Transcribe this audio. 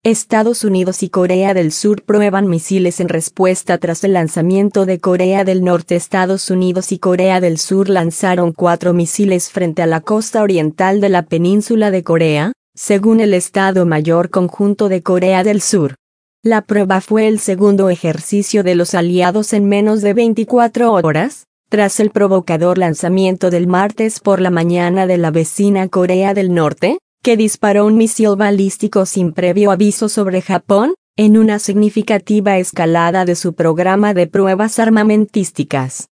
Estados Unidos y Corea del Sur prueban misiles en respuesta tras el lanzamiento de Corea del Norte. Estados Unidos y Corea del Sur lanzaron 4 misiles frente a la costa oriental de la península de Corea, según el Estado Mayor Conjunto de Corea del Sur. La prueba fue el segundo ejercicio de los aliados en menos de 24 horas, tras el provocador lanzamiento del martes por la mañana de la vecina Corea del Norte, que disparó un misil balístico sin previo aviso sobre Japón, en una significativa escalada de su programa de pruebas armamentísticas.